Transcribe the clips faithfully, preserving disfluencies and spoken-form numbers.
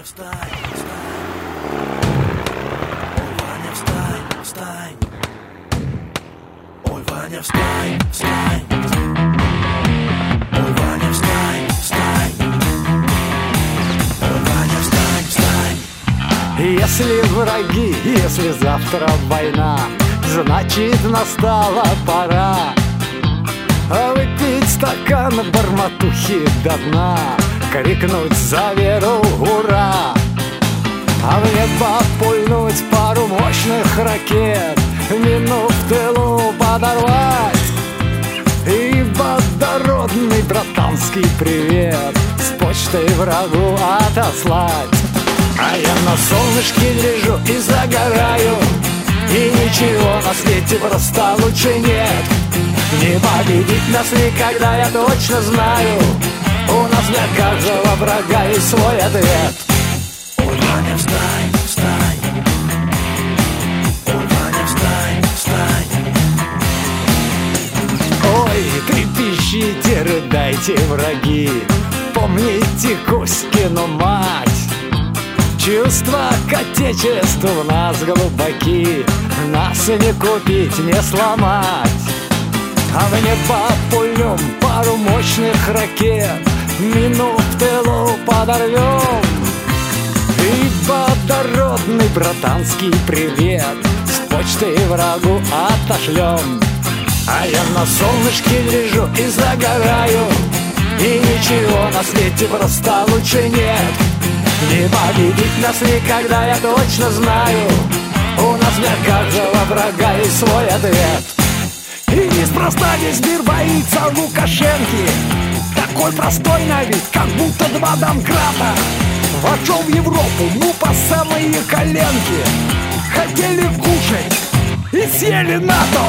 встань, встань. Ой, Ваня, встань, встань. Ой, Ваня, встань, встань. Ой, Ваня, встань, встань. Ой, Ваня, встань, встань. Если враги, если завтра война, значит настала пора выпить стакан барматухи до дна, крикнуть за веру «Ура!», а в небо пульнуть пару мощных ракет, мину в тылу подорвать и водородный братанский привет с почтой врагу отослать. А я на солнышке лежу и загораю, и ничего на свете просто лучше нет. Не победить нас никогда, я точно знаю. У нас для каждого врага есть свой ответ. Ой, Ваня, встань, встань. Ой, Ваня, встань, встань. Ой, трепещите, рыдайте, враги, помните Кузькину мать. Чувства к отечеству в нас глубоки, нас не купить, не сломать. А в небо пульнем пару мощных ракет, мину в тылу подорвем и водородный братанский привет с почтой врагу отошлем. А я на солнышке лежу и загораю, и ничего на свете просто лучше нет. Не победить нас никогда, я точно знаю. У нас для каждого врага есть свой ответ. И неспроста весь мир боится Лукашенки. Такой простой на вид, как будто два домкрата. Вошел в Европу, ну по самые коленки. Хотели кушать и съели НАТО.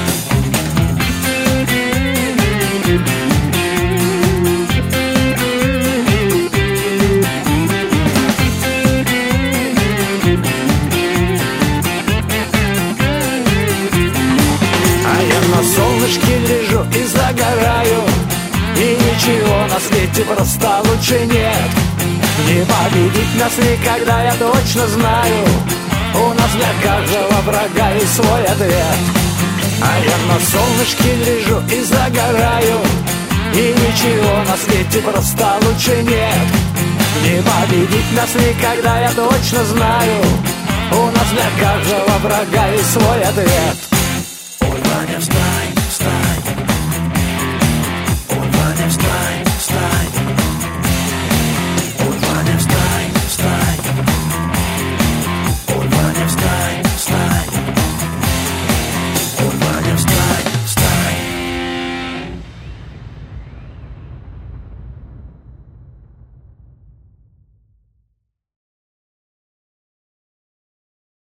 На солнышке лежу и загораю, и ничего на свете просто лучше нет. Не победить нас никогда, я точно знаю. У нас для каждого врага есть свой ответ. А я на солнышке лежу и загораю, и ничего на свете просто лучше нет. Не победить нас никогда, я точно знаю. У нас для каждого врага есть свой ответ. Ой, Ваня, встань.